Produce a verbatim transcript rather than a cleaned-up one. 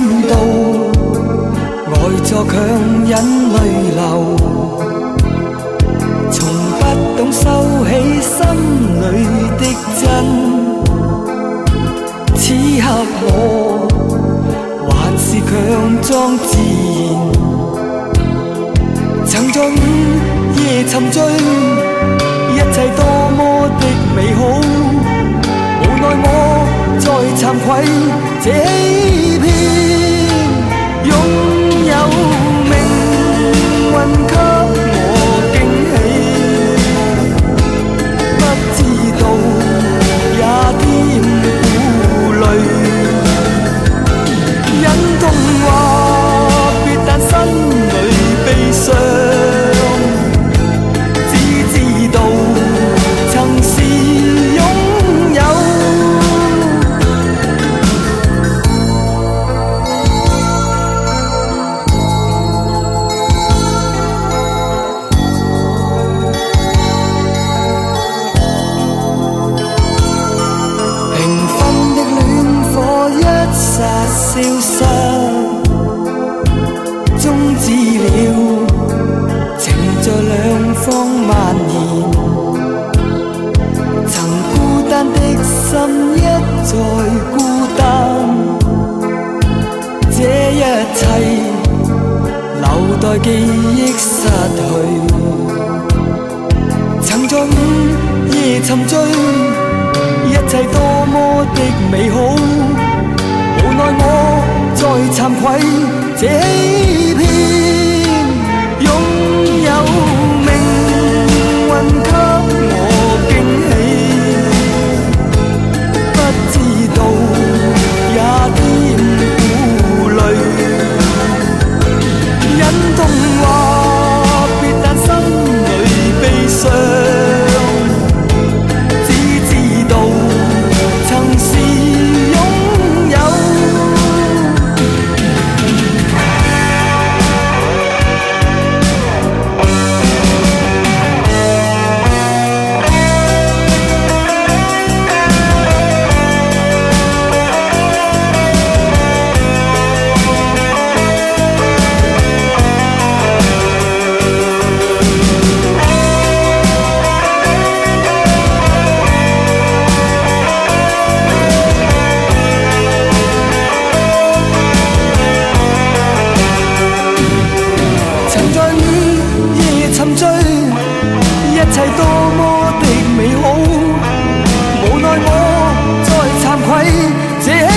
到，呆坐强忍泪流，从不懂收起心里的真。此刻我还是强装自然，曾在午夜沉醉，一切多么的美好，无奈我在惭愧这欺骗，拥有命运给我惊喜，不知道也添顾慮，忍痛話別，但心裏悲傷，只知道曾是擁有。消失，終止了，情在兩方蔓延。曾孤單的心一再孤單，這一切留待記憶失去。曾在午夜沉醉，一切多麼的美好。無奈我在慚愧這欺騙，擁有命運給我驚喜，不知道也添顧慮，忍痛話別，但心裏悲傷，只知道曾是擁有。一切多麼的美好，無奈我在慚愧這